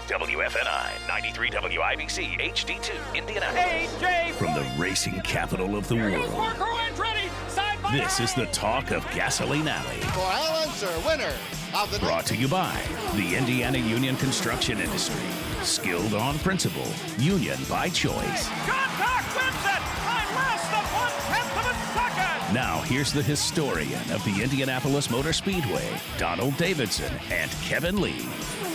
WFNI 93 WIBC HD2 Indianapolis. From the racing capital of the world, this is the talk of Gasoline Alley. For Al Unser, winner of the Brought to you by the Indiana Union Construction Industry. Skilled on principle, union by choice. Contact wins it by less than 1/10 of a second. Now here's the historian of the Indianapolis Motor Speedway, Donald Davidson and Kevin Lee.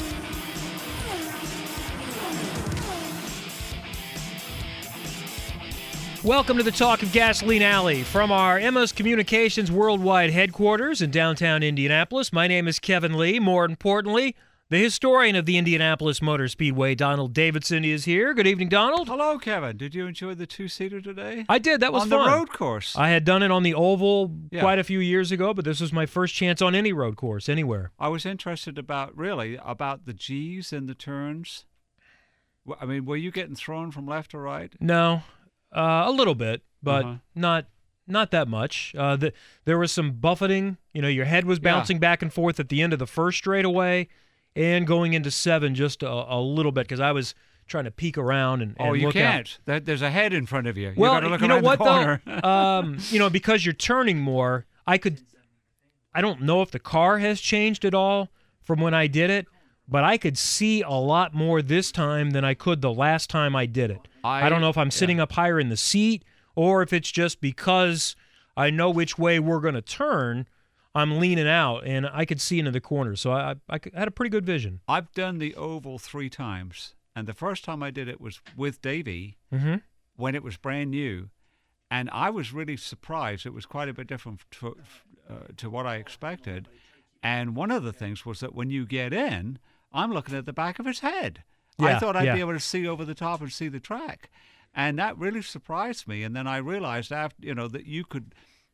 Welcome to the Talk of Gasoline Alley from our Emma's Communications Worldwide headquarters in downtown Indianapolis. My name is Kevin Lee. More importantly, the historian of the Indianapolis Motor Speedway, Donald Davidson, is here. Good evening, Donald. Hello, Kevin. Did you enjoy the two-seater today? I did. That was on fun. On the road course. I had done it on the oval quite a few years ago, but this was my first chance on any road course anywhere. I was interested about the G's and the turns. I mean, were you getting thrown from left to right? No. A little bit, but not that much. There was some buffeting. You know, your head was bouncing back and forth at the end of the first straightaway and going into 7 just a little bit because I was trying to peek around and you look can't. out. There's a head in front of you. Well, you got to look you know around what, the corner. though? Because you're turning more, I don't know if the car has changed at all from when I did it, but I could see a lot more this time than I could the last time I did it. I don't know if I'm sitting up higher in the seat or if it's just because I know which way we're going to turn, I'm leaning out, and I could see into the corner. So I had a pretty good vision. I've done the oval 3 times, and the first time I did it was with Davey when it was brand new, and I was really surprised. It was quite a bit different to what I expected, and one of the things was that when you get in, I'm looking at the back of his head. I thought I'd be able to see over the top and see the track, and that really surprised me. And then I realized after that you could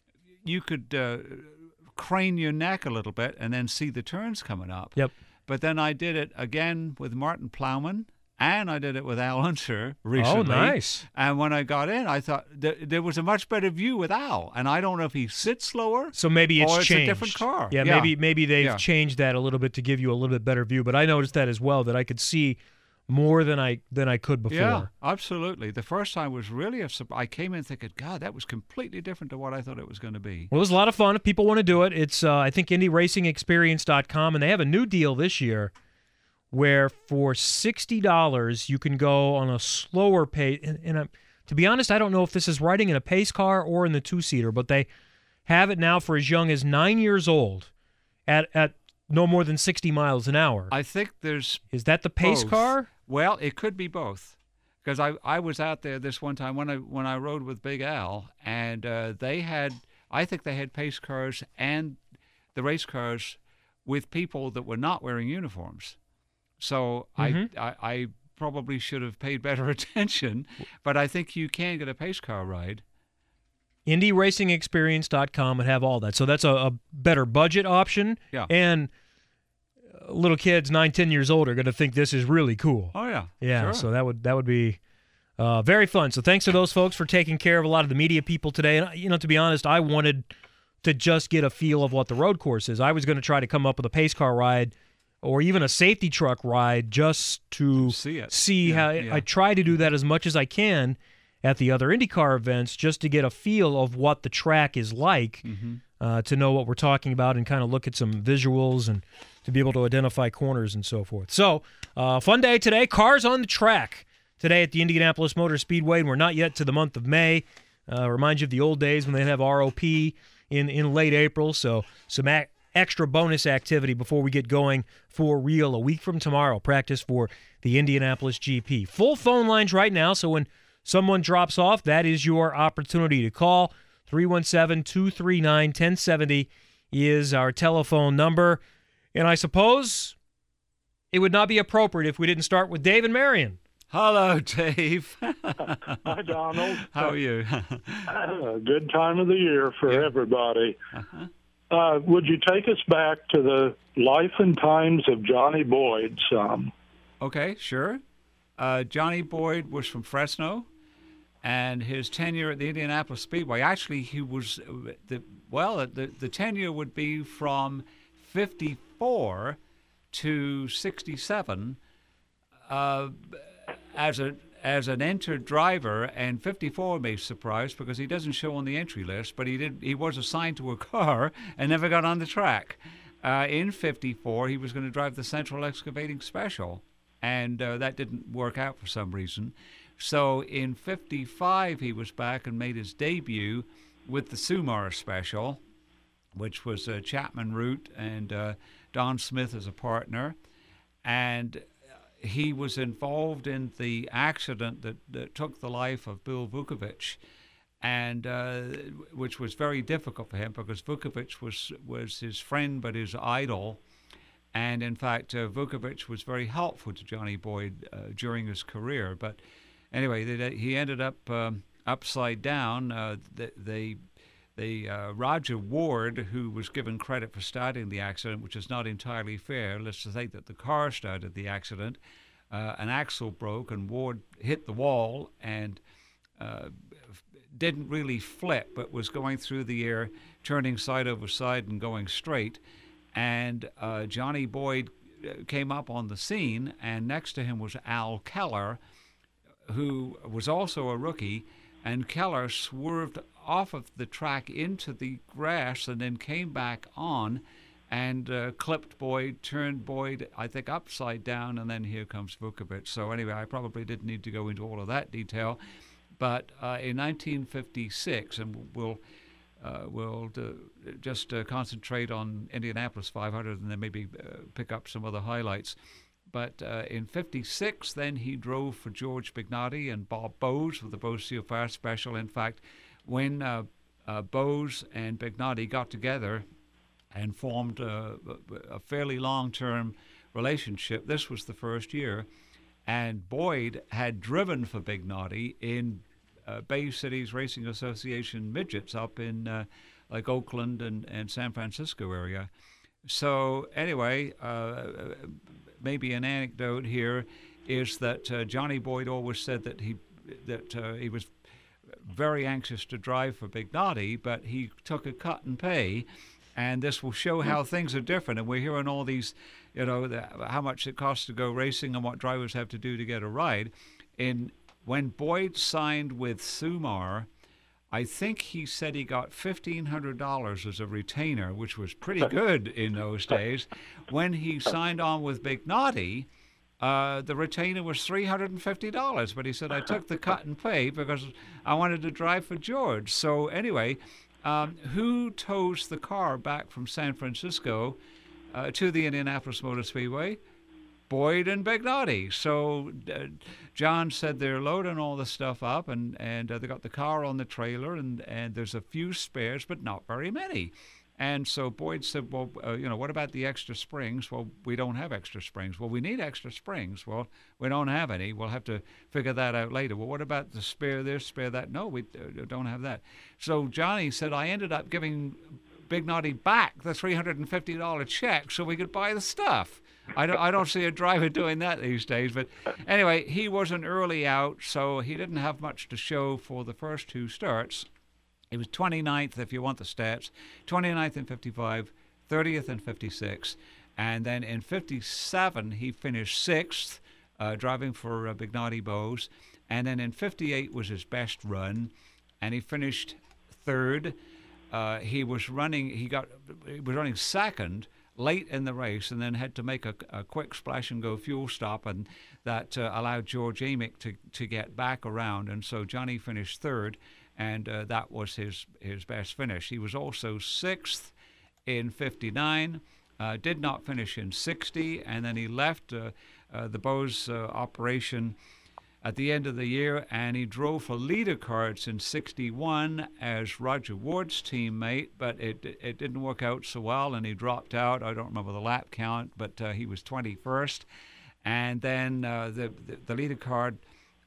crane your neck a little bit and then see the turns coming up. Yep. But then I did it again with Martin Plowman, and I did it with Al Unser recently. Oh, nice. And when I got in, I thought there was a much better view with Al. And I don't know if he sits slower. So maybe it's changed. A different car. Yeah, maybe they've changed that a little bit to give you a little bit better view. But I noticed that as well, that I could see more than I could before. Yeah, absolutely. The first time was really I came in thinking, God, that was completely different to what I thought it was going to be. Well, it was a lot of fun. If people want to do it, it's I think IndyRacingExperience.com, and they have a new deal this year where for $60 you can go on a slower pace. And to be honest, I don't know if this is riding in a pace car or in the 2-seater, but they have it now for as young as 9 years old at no more than 60 miles an hour. I think there's Is that the pace both. car? Well, it could be both, because I was out there this one time when I rode with Big Al, and I think they had pace cars and the race cars with people that were not wearing uniforms. So I probably should have paid better attention, but I think you can get a pace car ride. IndyRacingExperience.com would have all that. So that's a better budget option. Yeah. And little kids 9-10 years old are going to think this is really cool. Oh, yeah. Yeah, Sure. so that would be very fun. So thanks to those folks for taking care of a lot of the media people today. And, to be honest, I wanted to just get a feel of what the road course is. I was going to try to come up with a pace car ride or even a safety truck ride just to see how I try to do that as much as I can at the other IndyCar events just to get a feel of what the track is like, to know what we're talking about and kind of look at some visuals and to be able to identify corners and so forth. So, fun day today. Cars on the track today at the Indianapolis Motor Speedway, and we're not yet to the month of May. Reminds you of the old days when they'd have ROP in late April, so some extra bonus activity before we get going for real a week from tomorrow. Practice for the Indianapolis GP. Full phone lines right now, so when someone drops off, that is your opportunity to call. 317-239-1070 is our telephone number. And I suppose it would not be appropriate if we didn't start with Dave and Marion. Hello, Dave. Hi, Donald. How are you? Good time of the year for everybody. Would you take us back to the life and times of Johnny Boyd some? Okay, sure. Johnny Boyd was from Fresno, and his tenure at the Indianapolis Speedway, actually he was, the tenure would be from 54 to 67. as an entered driver, and 54 may surprise because he doesn't show on the entry list, but he was assigned to a car and never got on the track. In 54, he was going to drive the Central Excavating Special, and that didn't work out for some reason. So in 55, he was back and made his debut with the Sumar Special, which was Chapman Root and Don Smith as a partner. And he was involved in the accident that took the life of Bill Vukovich, and which was very difficult for him because Vukovich was his friend but his idol. And in fact, Vukovich was very helpful to Johnny Boyd during his career. But anyway, he ended up upside down. Roger Ward, who was given credit for starting the accident, which is not entirely fair. Let's just say that the car started the accident. An axle broke and Ward hit the wall and didn't really flip, but was going through the air, turning side over side and going straight. And Johnny Boyd came up on the scene, and next to him was Al Keller, who was also a rookie. And Keller swerved off of the track into the grass and then came back on and clipped Boyd, turned Boyd, I think, upside down, and then here comes Vukovich. So anyway, I probably didn't need to go into all of that detail. But in 1956, and we'll just concentrate on Indianapolis 500 and then maybe pick up some other highlights. But in 56, then he drove for George Bignotti and Bob Bowes with the Bowes Seal Fire Special. In fact, when Bowes and Bignotti got together and formed a fairly long-term relationship, this was the first year, and Boyd had driven for Bignotti in Bay Cities Racing Association midgets up in like Oakland and San Francisco area. So anyway, maybe an anecdote here is that Johnny Boyd always said that he was very anxious to drive for Bignotti, but he took a cut and pay, and this will show how things are different. And we're hearing all these, how much it costs to go racing and what drivers have to do to get a ride. When Boyd signed with Sumar, I think he said he got $1,500 as a retainer, which was pretty good in those days. When he signed on with Bignotti, the retainer was $350, but he said, I took the cut and pay because I wanted to drive for George. So anyway, who tows the car back from San Francisco to the Indianapolis Motor Speedway? Boyd and Bignotti. So John said they're loading all the stuff up, and they got the car on the trailer, and there's a few spares, but not very many. And so Boyd said, well, what about the extra springs? Well, we don't have extra springs. Well, we need extra springs. Well, we don't have any. We'll have to figure that out later. Well, what about the spare this, spare that? No, we don't have that. So Johnny said, I ended up giving Bignotti back the $350 check so we could buy the stuff. I don't see a driver doing that these days. But anyway, he was an early out, so he didn't have much to show for the first two starts. He was 29th, if you want the stats, 29th in 55, 30th in 56. And then in 57, he finished 6th, driving for Bignotti Bowes. And then in 58 was his best run, and he finished 3rd. He was running 2nd late in the race, and then had to make a quick splash-and-go fuel stop, and that allowed George Amick to get back around. And so Johnny finished 3rd, and that was his best finish. He was also 6th in 59, did not finish in 60, and then he left the Bowes operation at the end of the year, and he drove for Leader Cards in 61 as Roger Ward's teammate, but it didn't work out so well, and he dropped out. I don't remember the lap count, but he was 21st. And then the Leader Card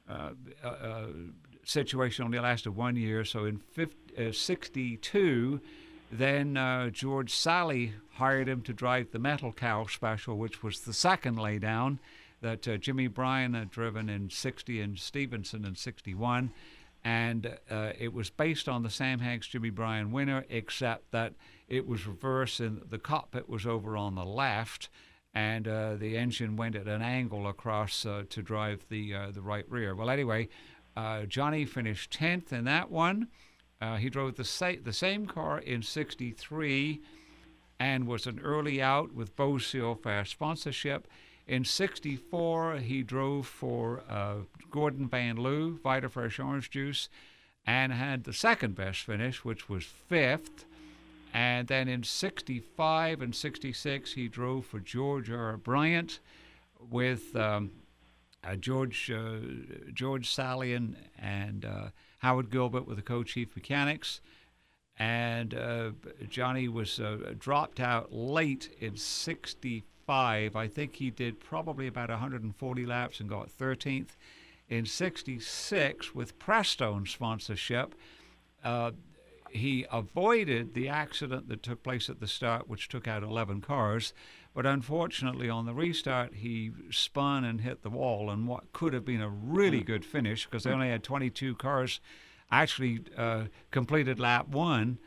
situation only lasted 1 year, so in 62, then George Sally hired him to drive the Metal Cow Special, which was the second laydown that Jimmy Bryan had driven in 60 and Stevenson in 61. And it was based on the Sam Hanks Jimmy Bryan winner, except that it was reversed and the cockpit was over on the left, and the engine went at an angle across to drive the right rear. Well, anyway, Johnny finished 10th in that one. He drove the same car in 63 and was an early out with Bose Seal Fast sponsorship. In 64, he drove for Gordon Van Loo, Vita Fresh Orange Juice, and had the second best finish, which was 5th. And then in 65 and 66, he drove for George R. Bryant with George Salian and Howard Gilbert with the co-chief mechanics. And Johnny was dropped out late in 65. I think he did probably about 140 laps and got 13th. In 66, with Prestone sponsorship, he avoided the accident that took place at the start, which took out 11 cars. But unfortunately, on the restart, he spun and hit the wall, and what could have been a really good finish, because they only had 22 cars actually completed lap 1.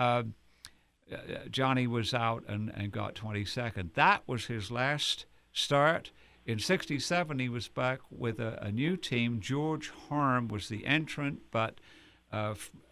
Johnny was out and got 22nd. That was his last start. In 67, he was back with a new team. George Harm was the entrant, but a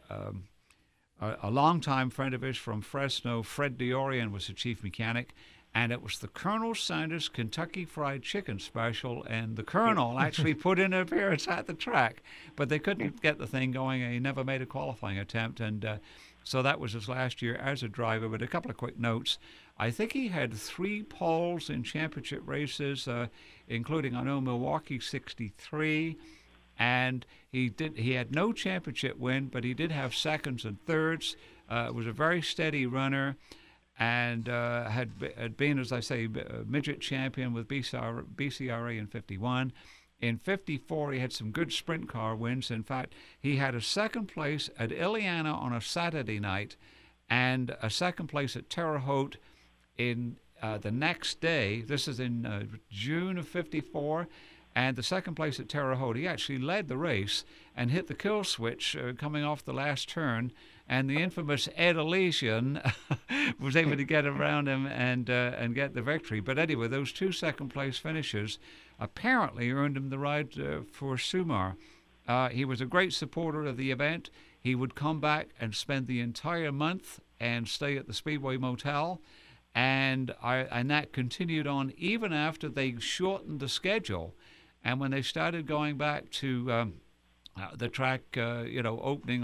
longtime friend of his from Fresno, Fred Diorian, was the chief mechanic. And it was the Colonel Sanders Kentucky Fried Chicken special, and the Colonel actually put in an appearance at the track, but they couldn't get the thing going, and he never made a qualifying attempt, and so that was his last year as a driver. But a couple of quick notes. I think he had 3 poles in championship races, including, I know, Milwaukee 63, and he had no championship win, but he did have seconds and thirds. Was a very steady runner. And had been, as I say, midget champion with BCRA in 51. In 54, he had some good sprint car wins. In fact, he had a second place at Ileana on a Saturday night and a second place at Terre Haute in the next day. This is in June of 54. And the second place at Terre Haute, he actually led the race and hit the kill switch coming off the last turn. And the infamous Ed Elysian was able to get around him and get the victory. But anyway, those 2 second-place finishes apparently earned him the ride for Sumar. He was a great supporter of the event. He would come back and spend the entire month and stay at the Speedway Motel. And that continued on even after they shortened the schedule. And when they started going back to the track, opening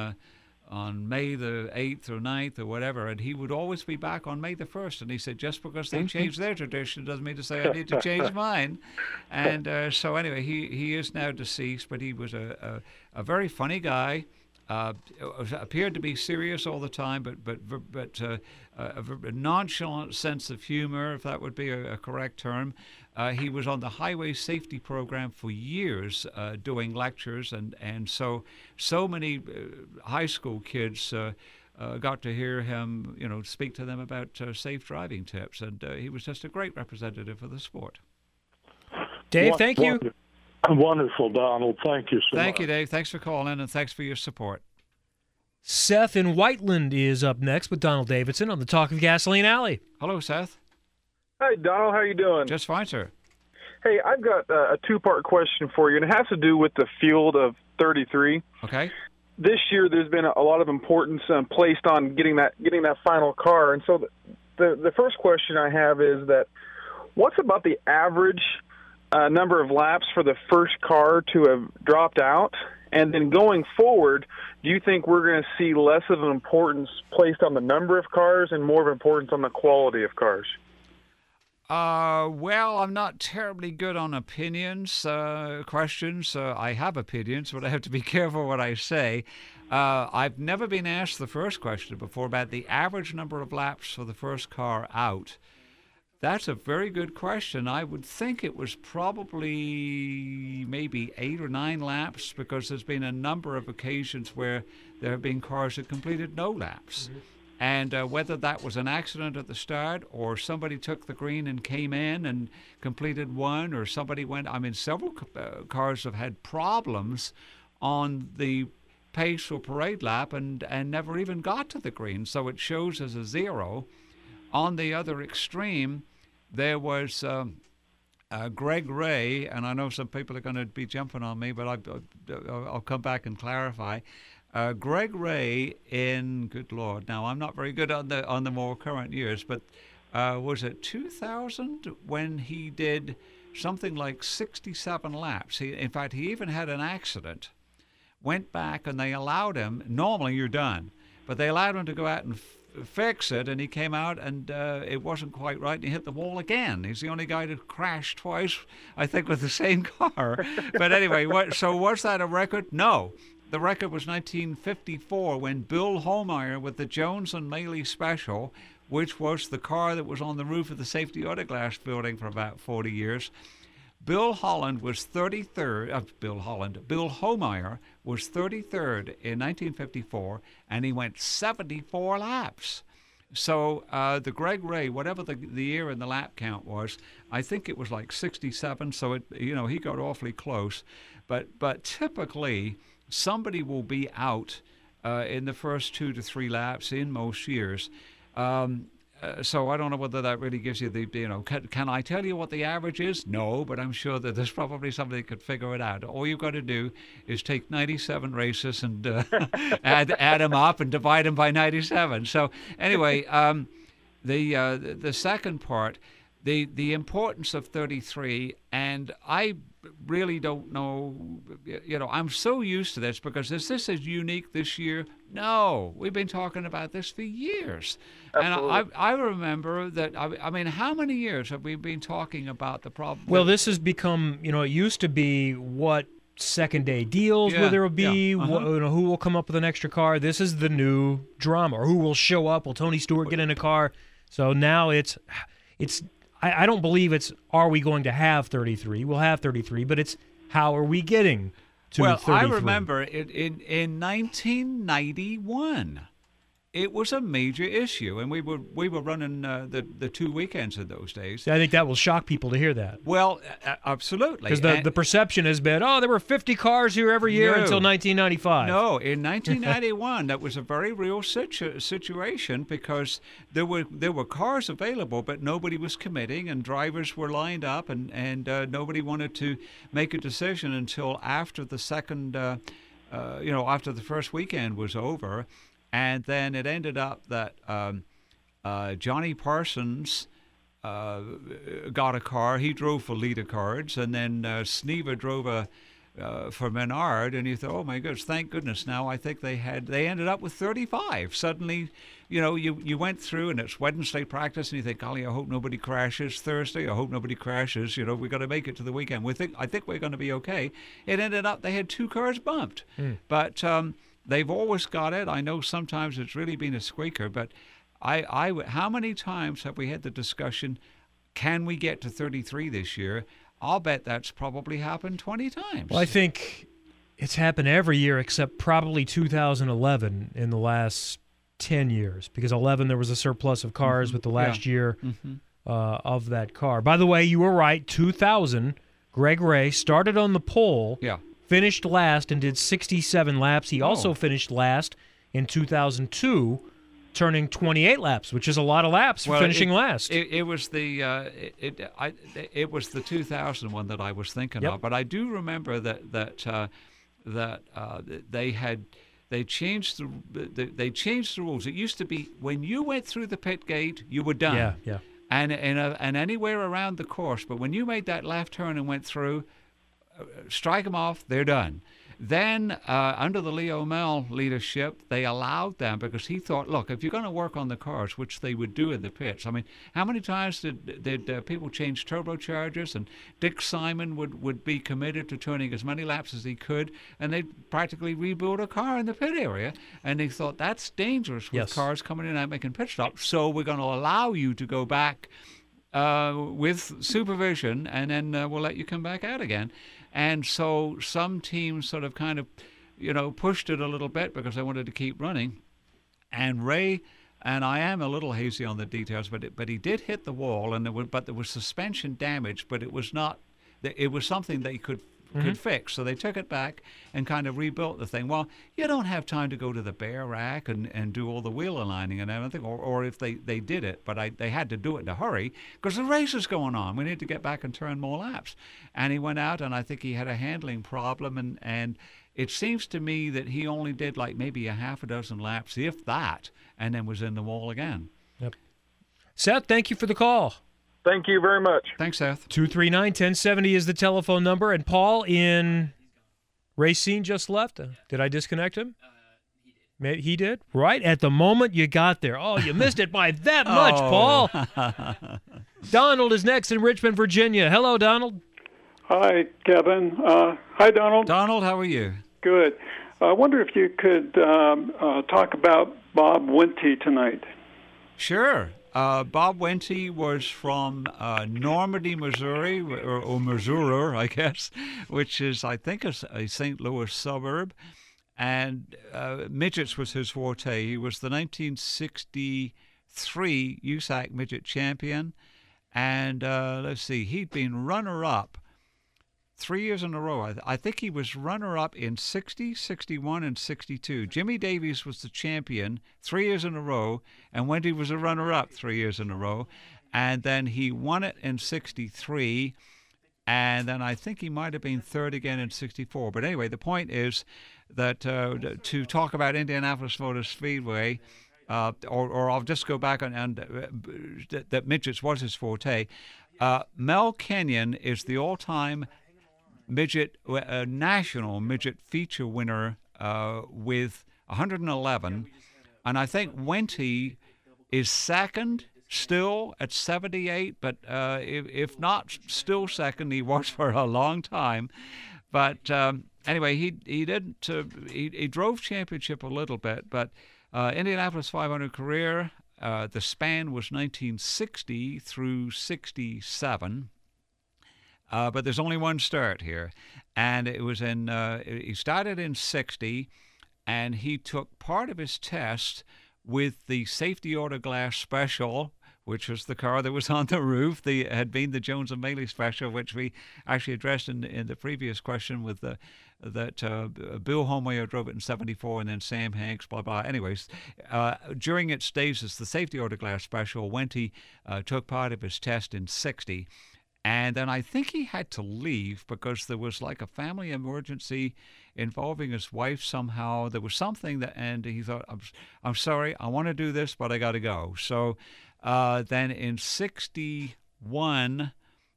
on May the 8th or 9th or whatever, and he would always be back on May the 1st. And he said, just because they changed their tradition doesn't mean to say I need to change mine. And so anyway, he is now deceased, but he was a very funny guy. Appeared to be serious all the time, but a nonchalant sense of humor, if that would be a correct term. He was on the highway safety program for years, doing lectures, and so many high school kids got to hear him, speak to them about safe driving tips, and he was just a great representative of the sport. Dave, thank you. Wonderful, Donald. Thank you so much. Thank you, Dave. Thanks for calling, and thanks for your support. Seth in Whiteland is up next with Donald Davidson on the Talk of Gasoline Alley. Hello, Seth. Hey, Donald. How you doing? Just fine, sir. Hey, I've got a 2-part question for you, and it has to do with the field of 33. Okay. This year, there's been a lot of importance placed on getting that final car, and so the first question I have is that what's about the average number of laps for the first car to have dropped out? And then going forward, do you think we're going to see less of an importance placed on the number of cars and more of importance on the quality of cars? Well, I'm not terribly good on questions. I have opinions, but I have to be careful what I say. I've never been asked the first question before about the average number of laps for the first car out. That's a very good question. I would think it was probably maybe 8 or 9 laps, because there's been a number of occasions where there have been cars that completed no laps. Mm-hmm. And whether that was an accident at the start or somebody took the green and came in and completed one, or somebody went, several cars have had problems on the pace or parade lap and never even got to the green. So it shows as a 0. On the other extreme, there was Greg Ray, and I know some people are going to be jumping on me, but I'll come back and clarify. Greg Ray in, good Lord, now I'm not very good on the more current years, but was it 2000 when he did something like 67 laps? In fact, he even had an accident, went back, and they allowed him, normally you're done, but they allowed him to go out and fix it, and he came out and it wasn't quite right, and he hit the wall again. He's the only guy to crash twice, I think, with the same car. But anyway, so was that a record? No. The record was 1954 when Bill Homeyer with the Jones and Maley Special, which was the car that was on the roof of the Safety Autoglass building for about 40 years. Bill Holland was 33rd. Bill Homeyer was 33rd in 1954, and he went 74 laps. So the Greg Ray, whatever the year in the lap count was, I think it was like 67. So he got awfully close, but typically somebody will be out in the first 2 to 3 laps in most years. So I don't know whether that really gives you can I tell you what the average is? No, but I'm sure that there's probably somebody that could figure it out. All you've got to do is take 97 races and add them up and divide them by 97. So anyway, the second part, the importance of 33, and I really don't know, I'm so used to this because is this as unique this year? No, we've been talking about this for years. Absolutely. And I remember that, I mean, how many years have we been talking about the problem? Well, this has become, it used to be what second day deals will there be, who will come up with an extra car. This is the new drama, or who will show up. Will Tony Stewart get in a car? So now it's I don't believe it's, are we going to have 33? We'll have 33, but it's, how are we getting to 33? Well, I remember in 1991, it was a major issue, and we were running the 2 weekends in those days. I think that will shock people to hear that. Well, absolutely. Because the perception has been, there were 50 cars here every year until 1995. No, in 1991, that was a very real situation because there were cars available, but nobody was committing, and drivers were lined up, and nobody wanted to make a decision until after the second, after the first weekend was over. And then it ended up that Johnny Parsons got a car. He drove for Lita Cards, and then Sneva drove for Menard. And you thought, oh my goodness, thank goodness! Now I think they ended up with 35. Suddenly, you went through, and it's Wednesday practice, and you think, golly, I hope nobody crashes. Thursday, I hope nobody crashes. We got to make it to the weekend. I think we're going to be okay. It ended up they had 2 cars bumped, but. They've always got it. I know sometimes it's really been a squeaker, but how many times have we had the discussion, can we get to 33 this year? I'll bet that's probably happened 20 times. Well, I think it's happened every year except probably 2011 in the last 10 years, because 11 there was a surplus of cars with the last year of that car. By the way, you were right, 2000, Greg Ray started on the pole. Yeah. Finished last and did 67 laps. He also finished last in 2002, turning 28 laps, which is a lot of laps for finishing last. It was the 2000 one that I was thinking of, but I do remember that they changed the rules. It used to be when you went through the pit gate, you were done. Yeah. And anywhere around the course, but when you made that left turn and went through. Strike them off, they're done. Then, under the Leo Mel leadership, they allowed them because he thought, look, if you're going to work on the cars, which they would do in the pits. I mean, how many times did people change turbochargers? And Dick Simon would be committed to turning as many laps as he could, and they'd practically rebuild a car in the pit area. And they thought, that's dangerous with cars coming in and making pit stops, so we're going to allow you to go back with supervision, and then we'll let you come back out again. And so some teams sort of kind of, pushed it a little bit because they wanted to keep running. And Ray, and I am a little hazy on the details, but he did hit the wall, and there was suspension damage, but it was not. It was something they could could fix. So they took it back and kind of rebuilt the thing. Well, you don't have time to go to the bare rack and do all the wheel aligning and everything, or if they did it, but they had to do it in a hurry because the race is going on. We need to get back and turn more laps. And he went out, and I think he had a handling problem, and it seems to me that he only did like maybe a half a dozen laps, if that, and then was in the wall again. Yep. Seth, thank you for the call. Thank you very much. Thanks, Seth. 239-1070 is the telephone number. And Paul in Racine just left. Did I disconnect him? He did? Right at the moment you got there. Oh, you missed it by that much, Paul. Donald is next in Richmond, Virginia. Hello, Donald. Hi, Kevin. Hi, Donald. Donald, how are you? Good. I wonder if you could talk about Bob Wente tonight. Sure. Bob Wente was from Normandy, Missouri, or Missouri, I guess, which is, I think, a St. Louis suburb. And midgets was his forte. He was the 1963 USAC midget champion. And let's see, he'd been runner-up 3 years in a row. I think he was runner-up in 60, 61, and 62. Jimmy Davies was the champion 3 years in a row, and Wente was a runner-up 3 years in a row. And then he won it in 63, and then I think he might have been third again in 64. But anyway, the point is that to talk about Indianapolis Motor Speedway, or I'll just go back and that midgets was his forte. Mel Kenyon is the all-time national midget feature winner with 111, and I think Wente is second still at 78, but if not still second, he was for a long time. But anyway, he drove championship a little bit, but Indianapolis 500 career, the span was 1960 through 67. But there's only one start here, and it was he started in 60, and he took part of his test with the Safety Auto Glass Special, which was the car that was on the roof. Had been the Jones and Maley Special, which we actually addressed in the previous question with that Bill Homeyer drove it in 74, and then Sam Hanks, blah, blah. Anyways, during its days as the Safety Auto Glass Special, Wente took part of his test in 60. And then I think he had to leave because there was like a family emergency involving his wife somehow. There was something and he thought, I'm sorry, I want to do this, but I got to go. So then in 61,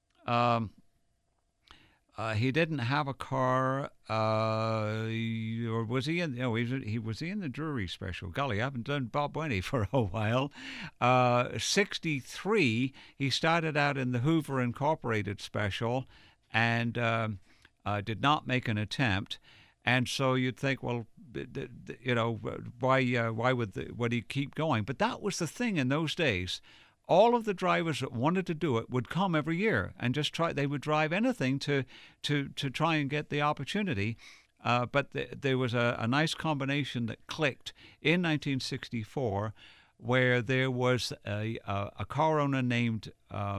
he didn't have a car, or was he in? No, was he in the Drury Special? Golly, I haven't done Bob Wente for a while. 63, he started out in the Hoover Incorporated Special, and did not make an attempt. And so you'd think, well, why would he keep going? But that was the thing in those days. All of the drivers that wanted to do it would come every year and just try. They would drive anything to try and get the opportunity. But there was a nice combination that clicked in 1964, where there was a car owner named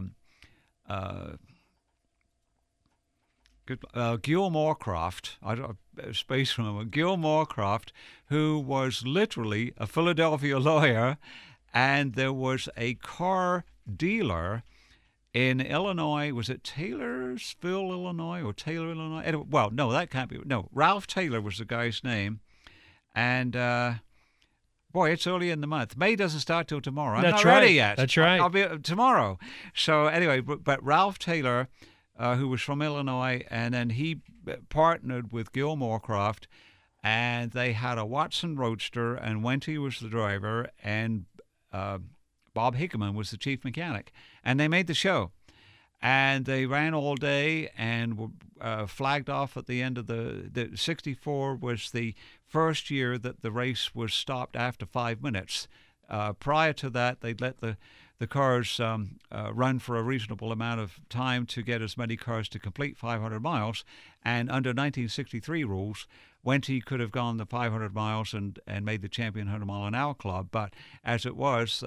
Gil Moorcroft, space room, Gil Moorcroft, who was literally a Philadelphia lawyer. And there was a car dealer in Illinois. Was it Taylorsville, Illinois, or Taylor, Illinois? Well, no, that can't be. No, Ralph Taylor was the guy's name. And, boy, it's early in the month. May doesn't start till tomorrow. I'm not ready yet. That's right. I'll be tomorrow. So anyway, but Ralph Taylor, who was from Illinois, and then he partnered with Gil Moorcroft, and they had a Watson Roadster, and Wente was the driver, and Bob Hickman was the chief mechanic, and they made the show, and they ran all day and were flagged off at the end of the 64 was the first year that the race was stopped after 5 minutes. Prior to that, they'd let the cars run for a reasonable amount of time to get as many cars to complete 500 miles, and under 1963 rules, Wente could have gone the 500 miles and made the champion 100-mile-an-hour club. But as it was,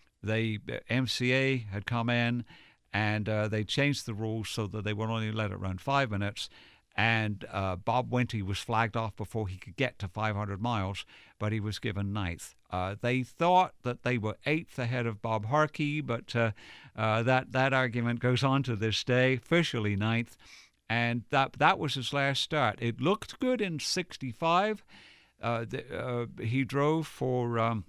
MCA had come in, and they changed the rules so that they would only let it run 5 minutes. And Bob Wente was flagged off before he could get to 500 miles, but he was given 9th. They thought that they were 8th ahead of Bob Harkey, but that argument goes on to this day, officially 9th. And that was his last start. It looked good in 65. He drove for,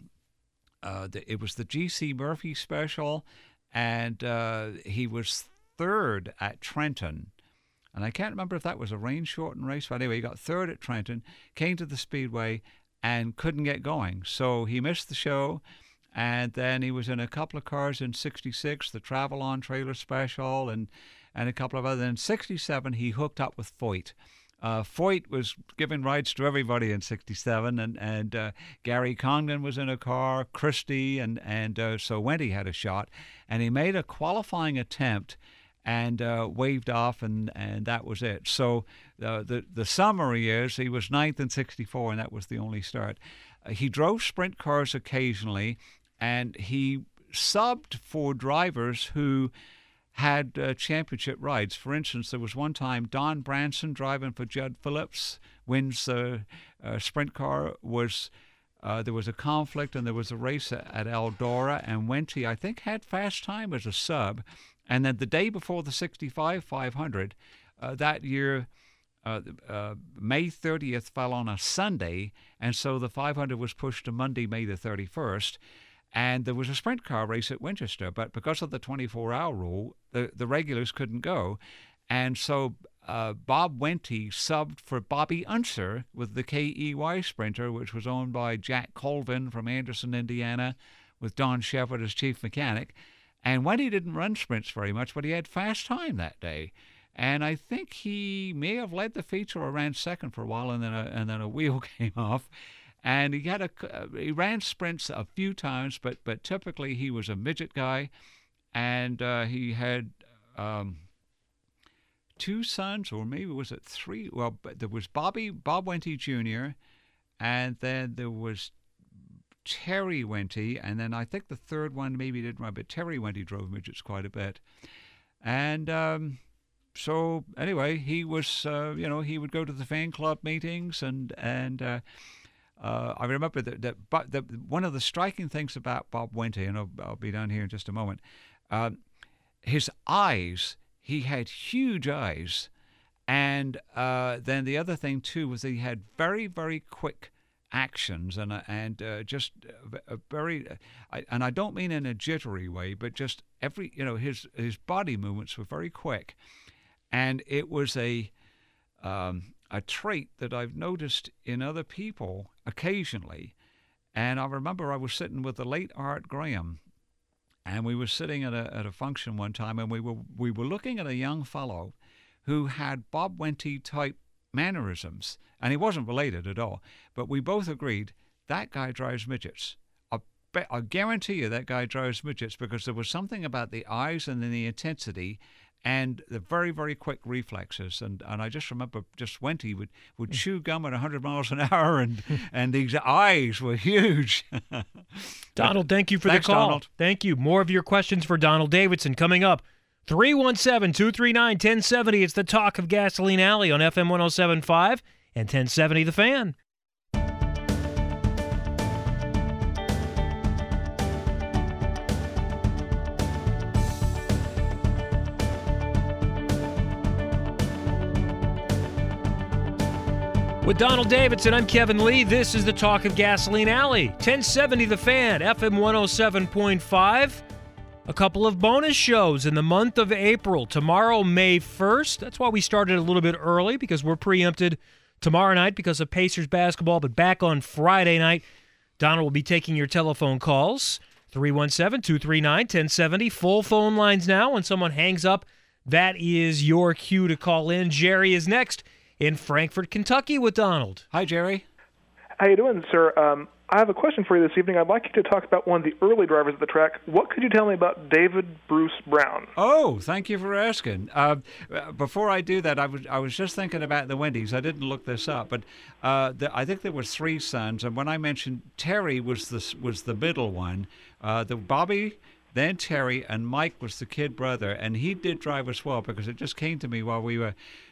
it was the G.C. Murphy Special, and he was 3rd at Trenton. And I can't remember if that was a rain-shortened race, but anyway, he got 3rd at Trenton, came to the Speedway, and couldn't get going. So he missed the show, and then he was in a couple of cars in 66, the Travel-On Trailer Special, and a couple of other. In 67, he hooked up with Foyt. Foyt was giving rides to everybody in 67, and Gary Congdon was in a car, Christie, and so Wente had a shot. And he made a qualifying attempt and waved off, and that was it. So the summary is he was 9th in 64, and that was the only start. He drove sprint cars occasionally, and he subbed for drivers who had championship rides. For instance, there was one time Don Branson driving for Judd Phillips wins a sprint car. There was a conflict, and there was a race at Eldora, and Wente, I think, had fast time as a sub. And then the day before the 65 500, that year, May 30th fell on a Sunday, and so the 500 was pushed to Monday, May the 31st. And there was a sprint car race at Winchester, but because of the 24-hour rule, the regulars couldn't go. And so Bob Wente subbed for Bobby Unser with the KEY Sprinter, which was owned by Jack Colvin from Anderson, Indiana, with Don Shepard as chief mechanic. And Wente didn't run sprints very much, but he had fast time that day. And I think he may have led the feature or ran second for a while, and then a wheel came off. And he ran sprints a few times, but typically he was a midget guy, and he had 2 sons, or maybe was it 3? Well, there was Bob Wente Jr., and then there was Terry Wente, and then I think the third one maybe didn't run, but Terry Wente drove midgets quite a bit. And so anyway, he was, he would go to the fan club meetings, and I remember that one of the striking things about Bob Wente, and I'll be down here in just a moment, his eyes, he had huge eyes. And then the other thing, too, was that he had very, very quick actions and just a very, and I don't mean in a jittery way, but just his body movements were very quick. And it was a trait that I've noticed in other people occasionally. And I remember I was sitting with the late Art Graham, and we were sitting at a function one time, and we were looking at a young fellow who had Bob Wente type mannerisms, and he wasn't related at all. But we both agreed that guy drives midgets. I guarantee you that guy drives midgets, because there was something about the eyes and then the intensity and the very, very quick reflexes. And I just remember Wente would chew gum at 100 miles an hour, and these eyes were huge. Donald, thank you for the call. Donald. Thank you. More of your questions for Donald Davidson coming up. 317-239-1070. It's the Talk of Gasoline Alley on FM 107.5 and 1070 The Fan. With Donald Davidson, I'm Kevin Lee. This is the Talk of Gasoline Alley. 1070 The Fan, FM 107.5. A couple of bonus shows in the month of April. Tomorrow, May 1st. That's why we started a little bit early, because we're preempted tomorrow night because of Pacers basketball. But back on Friday night, Donald will be taking your telephone calls. 317-239-1070. Full phone lines now. When someone hangs up, that is your cue to call in. Jerry is next in Frankfort, Kentucky with Donald. Hi, Jerry. How you doing, sir? I have a question for you this evening. I'd like you to talk about one of the early drivers of the track. What could you tell me about David Bruce Brown? Oh, thank you for asking. Before I do that, I was just thinking about the Wendy's. I didn't look this up, but I think there were 3 sons, and when I mentioned Terry was the middle one. The Bobby, then Terry, and Mike was the kid brother, and he did drive as well, because it just came to me while we were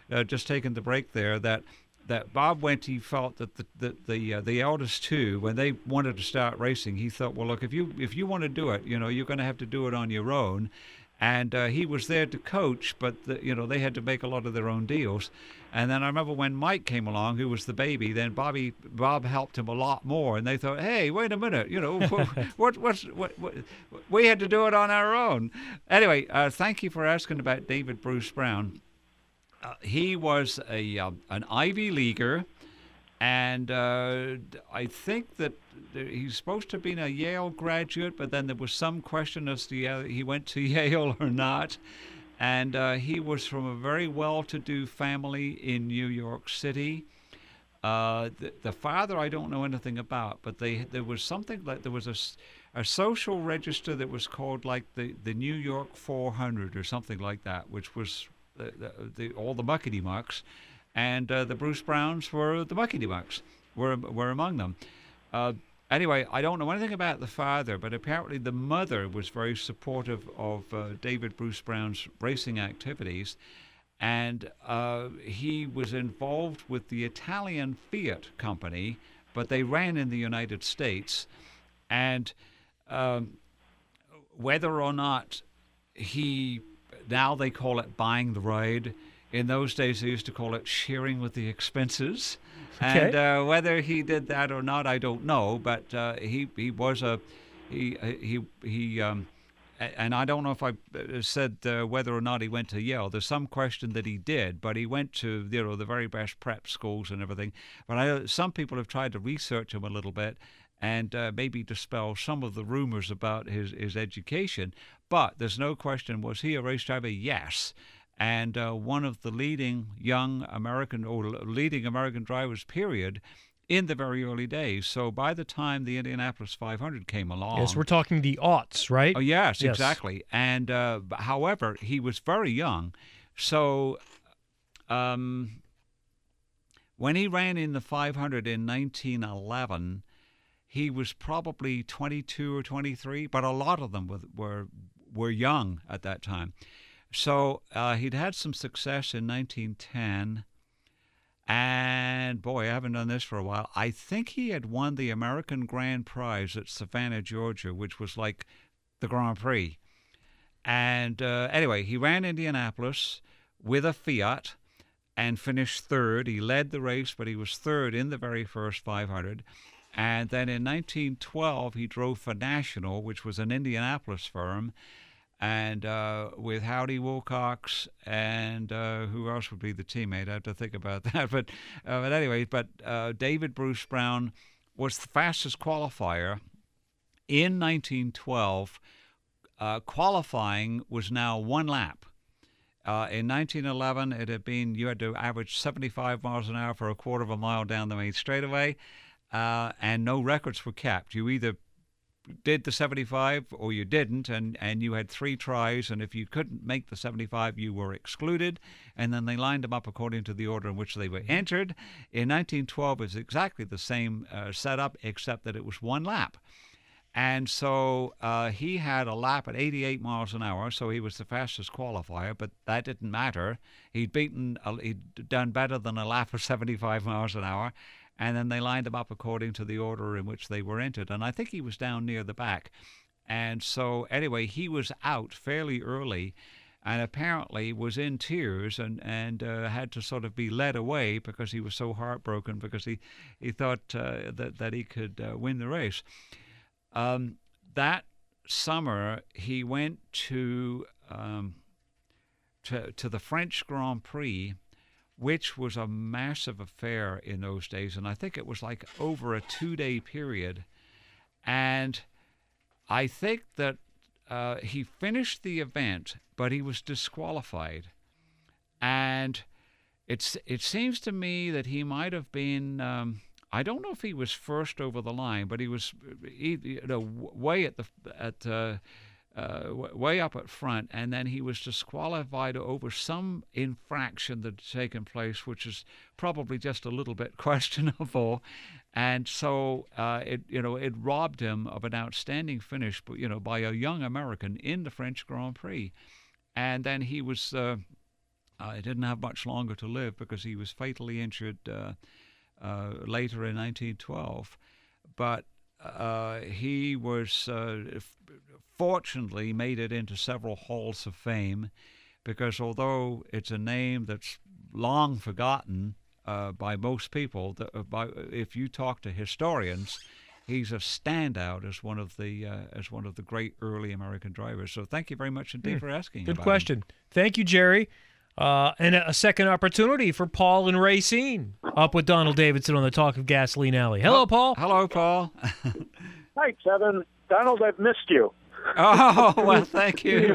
just taking the break there, that Bob Wente felt that the eldest two, when they wanted to start racing, he thought, well, look, if you want to do it, you're going to have to do it on your own. And he was there to coach, but they had to make a lot of their own deals. And then I remember when Mike came along, who was the baby, then Bob helped him a lot more. And they thought, hey, wait a minute, what we had to do it on our own. Anyway, thank you for asking about David Bruce Brown. He was an Ivy Leaguer, and I think that he's supposed to have been a Yale graduate, but then there was some question as to he went to Yale or not. And he was from a very well-to-do family in New York City. The father I don't know anything about, but there was something like there was a social register that was called like the New York 400 or something like that, which was all the muckety mucks, and the Bruce Browns were the muckety mucks, were among them. Anyway, I don't know anything about the father, but apparently the mother was very supportive of David Bruce Brown's racing activities, and he was involved with the Italian Fiat company, but they ran in the United States, and whether or not now they call it buying the ride. In those days, they used to call it sharing with the expenses. Okay. And whether he did that or not, I don't know. But he was and I don't know if I said whether or not he went to Yale. There's some question that he did, but he went to the very best prep schools and everything. But I know some people have tried to research him a little bit and maybe dispel some of the rumors about his education. But there's no question, was he a race driver? Yes. And one of the leading American drivers, period, in the very early days. So by the time the Indianapolis 500 came along... Yes, we're talking the aughts, right? Oh, yes, exactly. And however, he was very young. So when he ran in the 500 in 1911, he was probably 22 or 23, but a lot of them were young at that time. So he'd had some success in 1910, and boy, I haven't done this for a while. I think he had won the American Grand Prize at Savannah, Georgia, which was like the Grand Prix. And anyway, he ran Indianapolis with a Fiat and finished third. He led the race, but he was third in the very first 500. And then in 1912, he drove for National, which was an Indianapolis firm, and with Howdy Wilcox and who else would be the teammate? I have to think about that. But anyway, David Bruce Brown was the fastest qualifier in 1912. Qualifying was now one lap. In 1911, it had been you had to average 75 miles an hour for a quarter of a mile down the main straightaway, and no records were kept. You either did the 75 or you didn't, and you had 3 tries, and if you couldn't make the 75 you were excluded, and then they lined them up according to the order in which they were entered. In 1912 it was exactly the same setup, except that it was one lap. And so he had a lap at 88 miles an hour, so he was the fastest qualifier, but that didn't matter. He'd done better than a lap of 75 miles an hour. And then they lined them up according to the order in which they were entered. And I think he was down near the back. And so, anyway, he was out fairly early and apparently was in tears and had to sort of be led away because he was so heartbroken because he thought that he could win the race. That summer, he went to the French Grand Prix, which was a massive affair in those days, and I think it was like over a 2-day period. And I think that he finished the event, but he was disqualified. And it seems to me that he might have been, I don't know if he was first over the line, but he was way up at front, and then he was disqualified over some infraction that had taken place, which is probably just a little bit questionable, and so it robbed him of an outstanding finish, by a young American in the French Grand Prix, and then he was He didn't have much longer to live because he was fatally injured later in 1912. But he was fortunately made it into several halls of fame, because although it's a name that's long forgotten by most people, if you talk to historians, he's a standout as one of the great early American drivers. So thank you very much indeed for asking. Good question. Thank you, Jerry. And a second opportunity for Paul and Racine up with Donald Davidson on the Talk of Gasoline Alley. Hello, Paul. Hello, Paul. Hi, Kevin. Donald, I've missed you. Oh, well, thank you.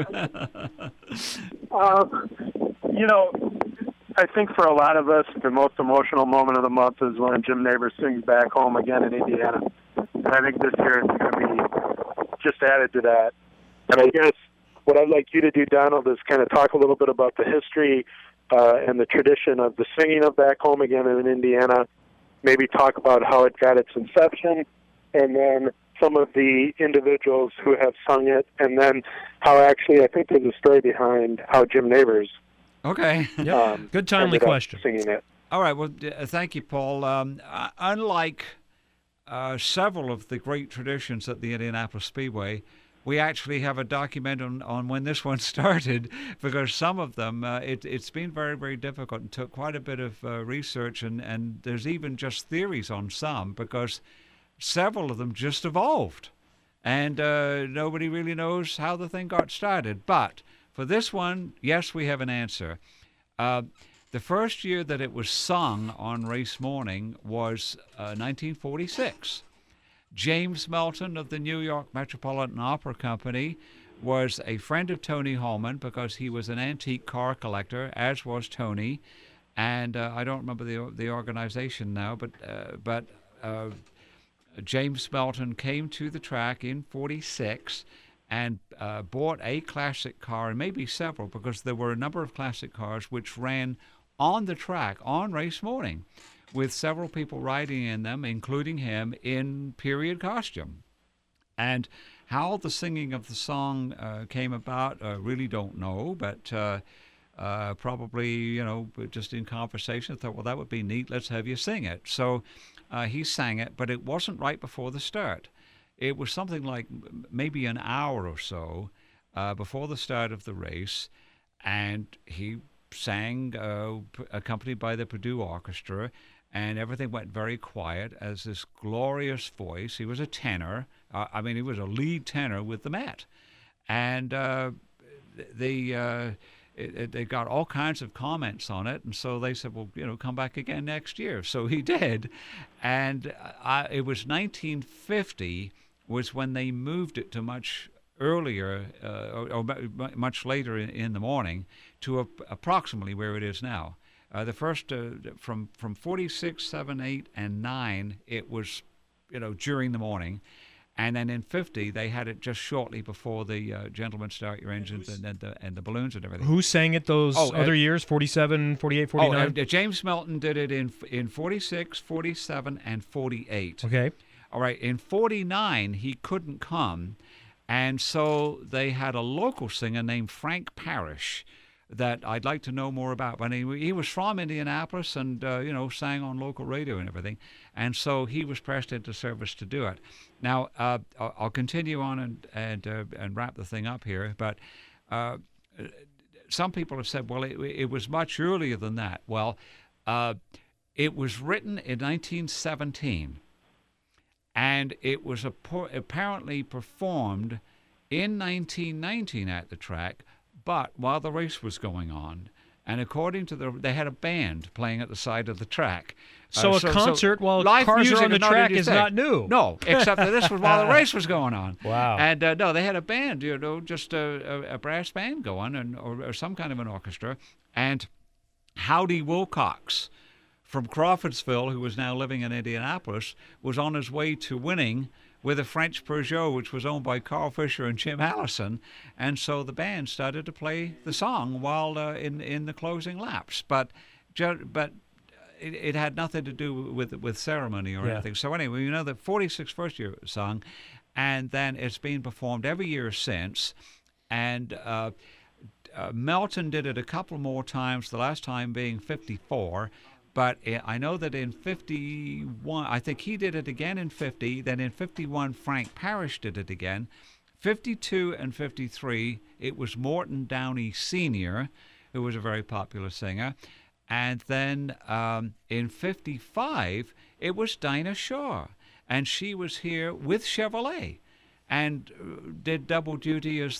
I think for a lot of us, the most emotional moment of the month is when Jim Nabors sings Back Home Again in Indiana. And I think this year it's going to be just added to that. And I guess what I'd like you to do, Donald, is kind of talk a little bit about the history and the tradition of the singing of Back Home Again in Indiana. Maybe talk about how it got its inception, and then some of the individuals who have sung it, and then how actually I think there's a story behind how Jim Nabors. Okay. Good timely question. Singing it. All right. Well, thank you, Paul. Unlike several of the great traditions at the Indianapolis Speedway, we actually have a document on when this one started, because some of them, it's been very, very difficult and took quite a bit of research, and there's even just theories on some, because several of them just evolved, and nobody really knows how the thing got started. But for this one, yes, we have an answer. The first year that it was sung on race morning was 1946. James Melton of the New York Metropolitan Opera Company was a friend of Tony Holman, because he was an antique car collector, as was Tony. And I don't remember the organization now, but James Melton came to the track in 46 and bought a classic car, and maybe several, because there were a number of classic cars which ran on the track on race morning, with several people riding in them, including him, in period costume. And how the singing of the song came about, really don't know, but probably, just in conversation, thought, well, that would be neat, let's have you sing it. So he sang it, but it wasn't right before the start. It was something like maybe an hour or so before the start of the race, and he sang, accompanied by the Purdue Orchestra, and everything went very quiet as this glorious voice. He was a tenor. He was a lead tenor with the Met. And they got all kinds of comments on it, and so they said, well, come back again next year. So he did. And it was 1950 was when they moved it to much earlier or much later in the morning to approximately where it is now. The first, from 46, 7, 8, and 9, it was, during the morning. And then in 50, they had it just shortly before the Gentlemen Start Your Engines and the balloons and everything. Who sang it those other years, 47, 48, 49? James Melton did it in 46, 47, and 48. Okay. All right. In 49, he couldn't come. And so they had a local singer named Frank Parrish that I'd like to know more about. But he was from Indianapolis and, sang on local radio and everything. And so he was pressed into service to do it. Now, I'll continue on and wrap the thing up here. But some people have said, well, it was much earlier than that. Well, it was written in 1917. And it was apparently performed in 1919 at the track, but while the race was going on. And according to they had a band playing at the side of the track. So a concert while cars are on the track is not new. No, except that this was while the race was going on. Wow. And no, they had a band, just a brass band going, or some kind of an orchestra. And Howdy Wilcox from Crawfordsville, who was now living in Indianapolis, was on his way to winning with a French Peugeot, which was owned by Carl Fisher and Jim Allison. And so the band started to play the song while in the closing laps. But it had nothing to do with ceremony or anything. So anyway, you know the 46 first year song, and then it's been performed every year since. And Melton did it a couple more times, the last time being 54. But I know that in 51, I think he did it again in 50. Then in 51, Frank Parrish did it again. 52 and 53, it was Morton Downey Sr., who was a very popular singer. And then in 55, it was Dinah Shore. And she was here with Chevrolet and did double duty as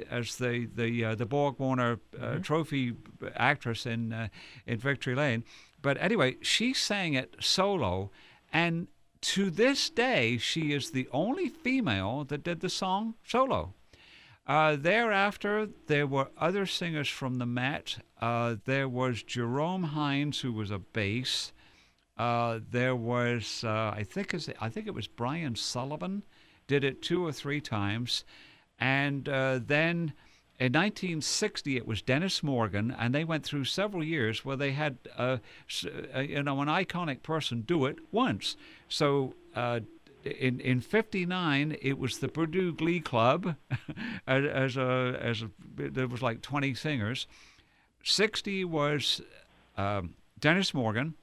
the Borg Warner Trophy actress in Victory Lane. But anyway, she sang it solo, and to this day, she is the only female that did the song solo. Thereafter, there were other singers from the Met. There was Jerome Hines, who was a bass. There was, I think it was Brian Sullivan, did it 2 or 3 times. And then in 1960, it was Dennis Morgan, and they went through several years where they had, an iconic person do it once. So in 59, it was the Purdue Glee Club, there was like 20 singers. 60 was Dennis Morgan.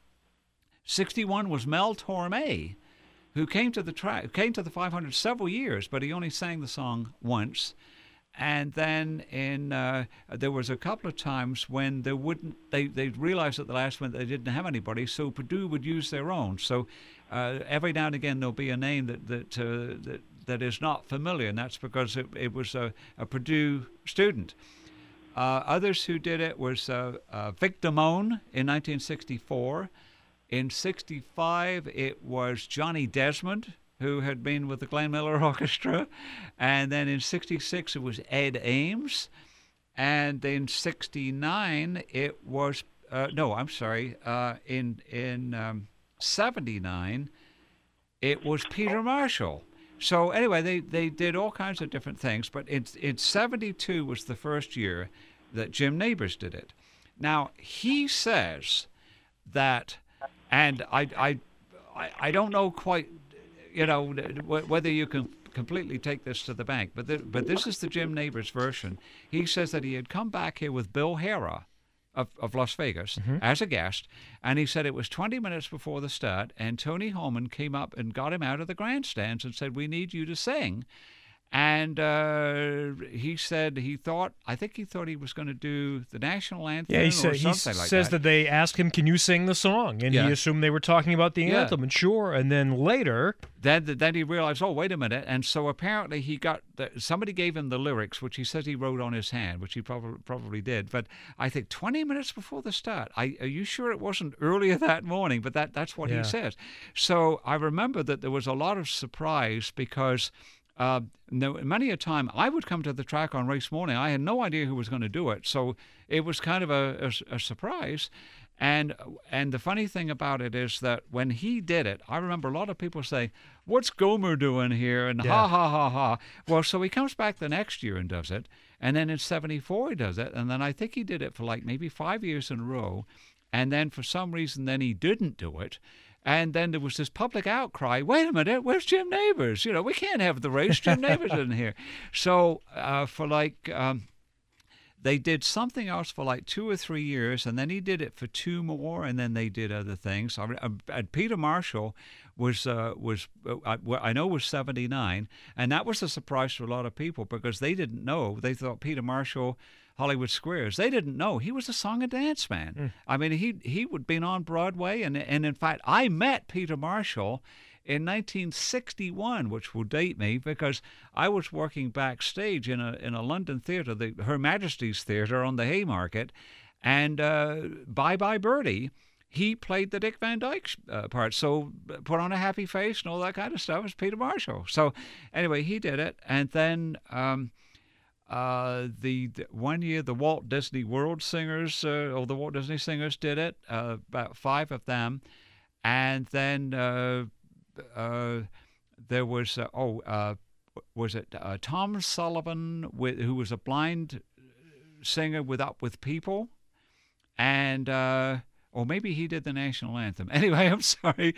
61 was Mel Torme, who came to the 500 several years, but he only sang the song once. And then there was a couple of times when they realized at the last minute they didn't have anybody, so Purdue would use their own. So every now and again there'll be a name that is not familiar, and that's because it was a Purdue student. Others who did it was Vic Damone in 1964. In 65, it was Johnny Desmond, who had been with the Glenn Miller Orchestra. And then in 66, it was Ed Ames. And in 69, it was, in 79, it was Peter Marshall. So anyway, they did all kinds of different things. But in 72 was the first year that Jim Nabors did it. Now, he says that, and I don't know quite, whether you can completely take this to the bank, but this is the Jim Nabors version. He says that he had come back here with Bill Hara of Las Vegas as a guest, and he said it was 20 minutes before the start, and Tony Holman came up and got him out of the grandstands and said, "We need you to sing." And he said I think he thought he was going to do the national anthem or something like that. He says that they asked him, "Can you sing the song?" And he assumed they were talking about the anthem, and sure. And then later... Then he realized, oh, wait a minute. And so apparently he got... somebody gave him the lyrics, which he says he wrote on his hand, which he probably did. But I think 20 minutes before the start. Are you sure it wasn't earlier that morning? But that's what he says. So I remember that there was a lot of surprise because... many a time I would come to the track on race morning. I had no idea who was going to do it, so it was kind of a surprise. And the funny thing about it is that when he did it, I remember a lot of people say, "What's Gomer doing here?" and ha ha ha ha. Well, so he comes back the next year and does it, and then in 74 he does it, and then I think he did it for like maybe 5 years in a row, and then for some reason then he didn't do it. And then there was this public outcry, wait a minute, where's Jim Nabors? We can't have the race. Jim Nabors isn't here. So they did something else for like 2 or 3 years, and then he did it for 2 more, and then they did other things. Peter Marshall was 79, and that was a surprise to a lot of people because they didn't know. They thought Peter Marshall, Hollywood Squares. They didn't know he was a song and dance man. I mean, he would been on Broadway, and in fact, I met Peter Marshall in 1961, which will date me because I was working backstage in a London theatre, Her Majesty's Theatre on the Haymarket, and Bye Bye Birdie. He played the Dick Van Dyke part, so put on a happy face and all that kind of stuff. It's Peter Marshall. So anyway, he did it, and then. The 1 year the Walt Disney World Singers or the Walt Disney Singers did it, about 5 of them, and then there was Tom Sullivan who was a blind singer with Up With People, and or maybe he did the national anthem. Anyway, I'm sorry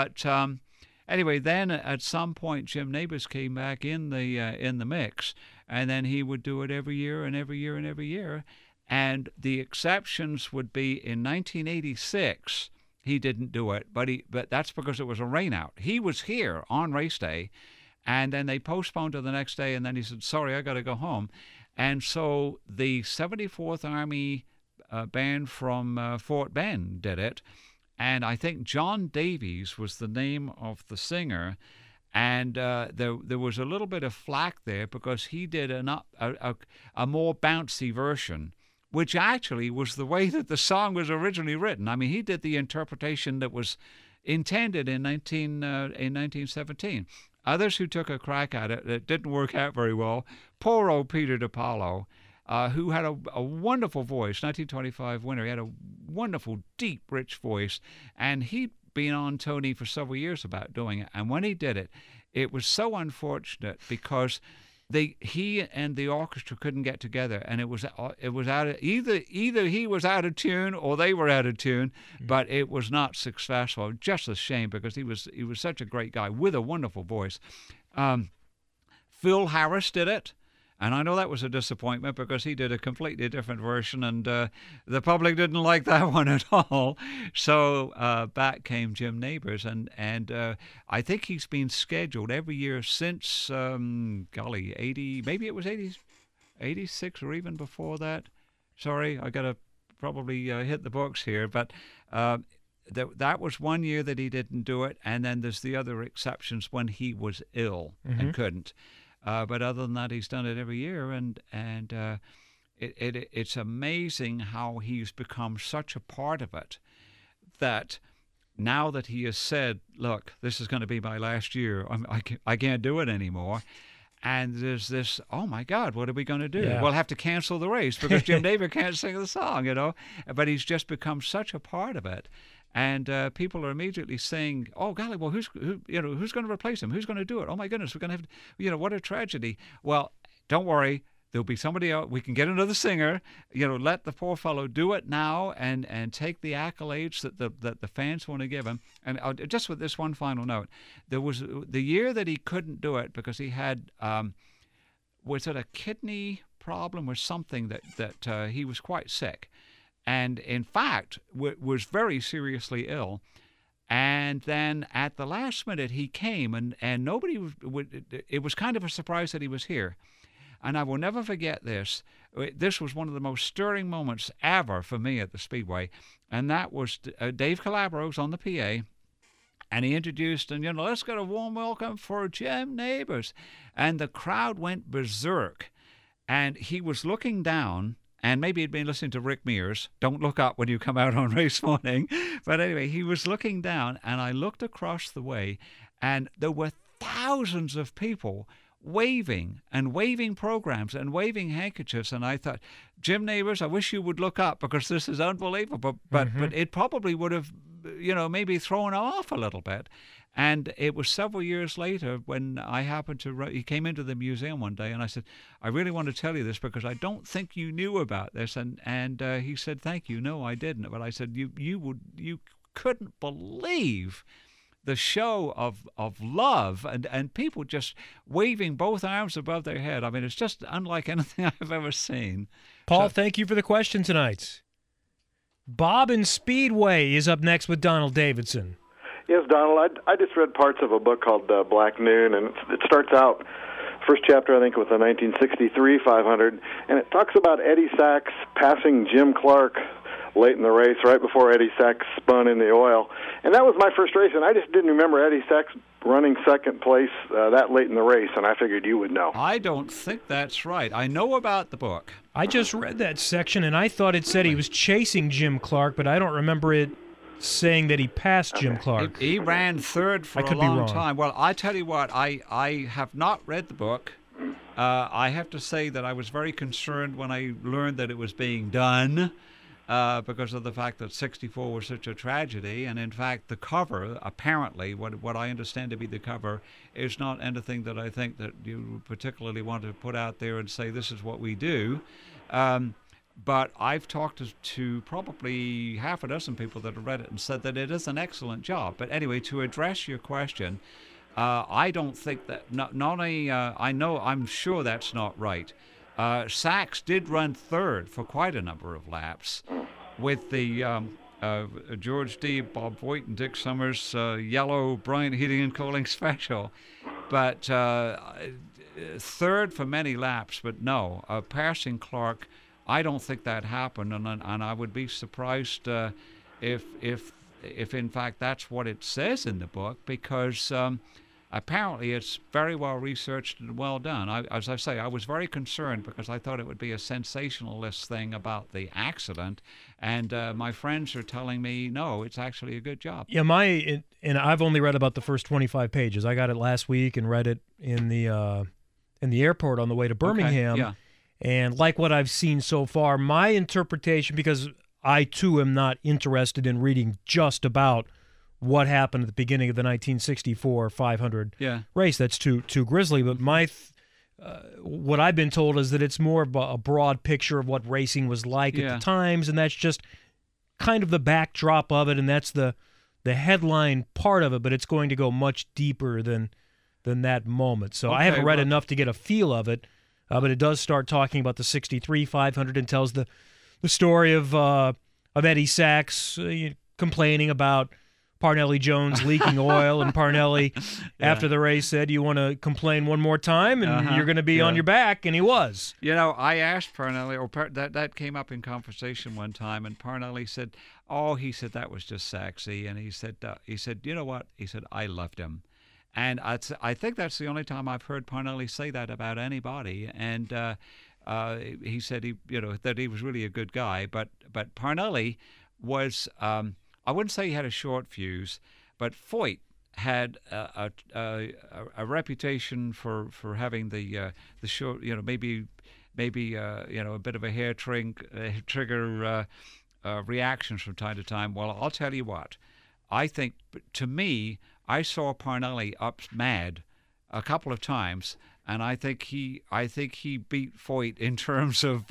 anyway, then at some point Jim Nabors came back in the mix, and then he would do it every year and every year and every year. And the exceptions would be in 1986, he didn't do it, but that's because it was a rainout. He was here on race day, and then they postponed to the next day, and then he said, sorry, I got to go home. And so the 74th Army band from Fort Bend did it, and I think John Davies was the name of the singer, and there was a little bit of flack there because he did a more bouncy version, which actually was the way that the song was originally written. I mean, he did the interpretation that was intended in 1917. Others who took a crack at it didn't work out very well. Poor old Peter DiPaolo, who had a wonderful voice, 1925 winner. He had a wonderful, deep, rich voice, and he'd been on Tony for several years about doing it. And when he did it, it was so unfortunate because he and the orchestra couldn't get together, and it was out of either he was out of tune or they were out of tune, but it was not successful. Just a shame because he was such a great guy with a wonderful voice. Phil Harris did it, and I know that was a disappointment because he did a completely different version, and the public didn't like that one at all. So back came Jim Nabors, and I think he's been scheduled every year since, 80, maybe it was 86 or even before that. Sorry, I got to probably hit the books here, but that was one year that he didn't do it, and then there's the other exceptions when he was ill and couldn't. But other than that, he's done it every year, and it's amazing how he's become such a part of it that now that he has said, look, this is going to be my last year, I can't do it anymore. And there's this, oh, my God, what are we going to do? Yeah. We'll have to cancel the race because Jim Nabors can't sing the song, But he's just become such a part of it. And people are immediately saying, oh, golly, well, who's going to replace him? Who's going to do it? Oh, my goodness, we're going to have, what a tragedy. Well, don't worry. There'll be somebody else. We can get another singer. Let the poor fellow do it now and take the accolades that the fans want to give him. And just with this one final note, there was the year that he couldn't do it because he had, was it a kidney problem or something that he was quite sick. And in fact, was very seriously ill. And then at the last minute, he came, and nobody it was kind of a surprise that he was here. And I will never forget this. This was one of the most stirring moments ever for me at the Speedway. And that was Dave Calabro's on the PA. And he introduced, and, let's get a warm welcome for Jim Nabors. And the crowd went berserk. And he was looking down. And maybe he'd been listening to Rick Mears. Don't look up when you come out on race morning. But anyway, he was looking down, and I looked across the way, and there were thousands of people waving programs and waving handkerchiefs. And I thought, Jim Nabors, I wish you would look up because this is unbelievable. But it probably would have, maybe thrown him off a little bit. And it was several years later when I happened to, he came into the museum one day and I said, I really want to tell you this because I don't think you knew about this. And he said, thank you. No, I didn't. But I said, you couldn't believe the show of love and people just waving both arms above their head. I mean, it's just unlike anything I've ever seen. Paul, thank you for the question tonight. Bob in Speedway is up next with Donald Davidson. Yes, Donald, I just read parts of a book called Black Noon, and it starts out, first chapter, I think, with the 1963 500, and it talks about Eddie Sachs passing Jim Clark late in the race, right before Eddie Sachs spun in the oil. And that was my first race, and I just didn't remember Eddie Sachs running second place that late in the race, and I figured you would know. I don't think that's right. I know about the book. I just read that section, and I thought it said he was chasing Jim Clark, but I don't remember it saying that he passed Jim Clark. He ran third for a long time. Well, I tell you what, I have not read the book. I have to say that I was very concerned when I learned that it was being done because of the fact that 64 was such a tragedy. And in fact, the cover, apparently, what I understand to be the cover, is not anything that I think that you particularly want to put out there and say this is what we do. But I've talked to probably half a dozen people that have read it and said that it is an excellent job. But anyway, to address your question, I don't think that. Not only I'm sure that's not right. Sachs did run third for quite a number of laps, with the George D., Bob Voigt, and Dick Summers yellow Bryant Heating and Cooling special, but third for many laps. But no, passing Clark, I don't think that happened, and I would be surprised if in fact that's what it says in the book, because apparently it's very well researched and well done. As I say, I was very concerned because I thought it would be a sensationalist thing about the accident, and my friends are telling me, no, it's actually a good job. Yeah, and I've only read about the first 25 pages. I got it last week and read it in the airport on the way to Birmingham. Okay, yeah. And like what I've seen so far, my interpretation, because I too am not interested in reading just about what happened at the beginning of the 1964 500 race. That's too grisly. But what I've been told is that it's more of a broad picture of what racing was like at the times, and that's just kind of the backdrop of it, and that's the headline part of it. But it's going to go much deeper than that moment. So I haven't read enough to get a feel of it, but it does start talking about the 63 500 and tells the story of Eddie Sachs complaining about Parnelli Jones leaking oil, and Parnelli, after the race, said, "You want to complain one more time, and you're going to be on your back," and he was. I asked Parnelli, that came up in conversation one time, and Parnelli said, that was just Saxy, and he said, you know what? He said, I loved him. And I think that's the only time I've heard Parnelli say that about anybody, and he said that he was really a good guy, but Parnelli was. I wouldn't say he had a short fuse, but Foyt had a reputation for having the short, maybe a bit of a hair trigger reactions from time to time. Well, I'll tell you what, I think, to me, I saw Parnelli up mad a couple of times, and I think he beat Foyt in terms of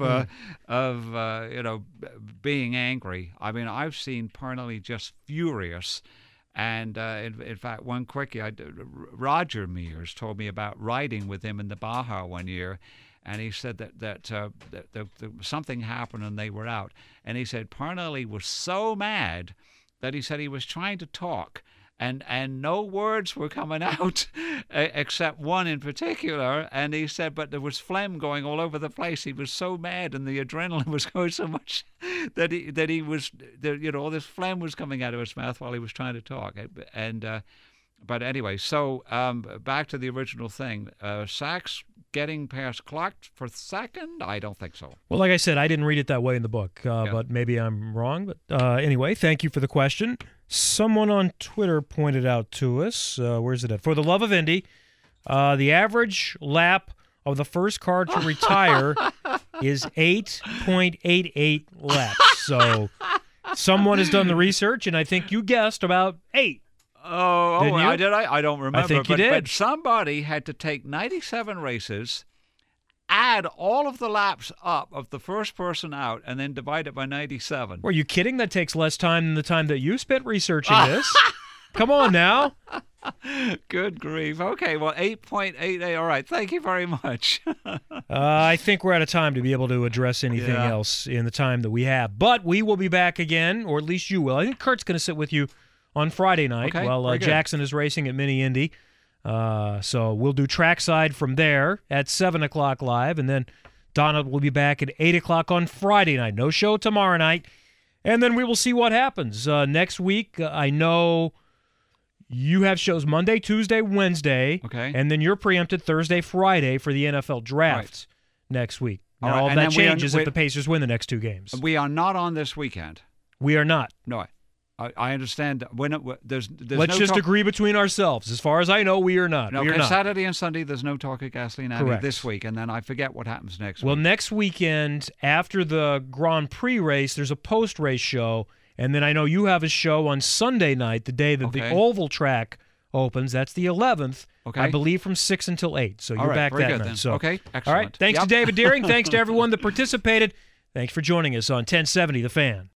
being angry. I mean, I've seen Parnelli just furious, and in fact, one quickie, Roger Mears told me about riding with him in the Baja one year, and he said that something happened and they were out, and he said Parnelli was so mad that he said he was trying to talk. And no words were coming out except one in particular. And he said, but there was phlegm going all over the place. He was so mad, and the adrenaline was going so much that he was, all this phlegm was coming out of his mouth while he was trying to talk. And but anyway, so back to the original thing. Sachs getting past Clark for second? I don't think so. Well, like I said, I didn't read it that way in the book, but maybe I'm wrong. But anyway, thank you for the question. Someone on Twitter pointed out to us, where's it at? For the love of Indy, the average lap of the first car to retire is 8.88 laps. So someone has done the research, and I think you guessed about 8. I did. I don't remember. I think you did. But somebody had to take 97 races, add all of the laps up of the first person out, and then divide it by 97. Are you kidding? That takes less time than the time that you spent researching this. Come on now. Good grief. Okay, well, 8.88. All right. Thank you very much. I think we're out of time to be able to address anything else in the time that we have. But we will be back again, or at least you will. I think Kurt's going to sit with you on Friday night while Jackson is racing at Mini Indy. So we'll do trackside from there at 7 o'clock live, and then Donald will be back at 8 o'clock on Friday night. No show tomorrow night, and then we will see what happens. Next week, I know you have shows Monday, Tuesday, Wednesday, and then you're preempted Thursday, Friday for the NFL draft next week. Now, all that changes if the Pacers win the next 2 games. We are not on this weekend. We are not. No, I understand. There's Let's just agree between ourselves. As far as I know, we are not. No, we are not. Saturday and Sunday, there's no talk of Gasoline Alley this week, and then I forget what happens next week. Well, next weekend, after the Grand Prix race, there's a post-race show, and then I know you have a show on Sunday night, the day that the oval track opens. That's the 11th, I believe, from 6 until 8. So you're back that night. Then. So, excellent. All right, thanks to David Deering. Thanks to everyone that participated. Thanks for joining us on 1070 The Fan.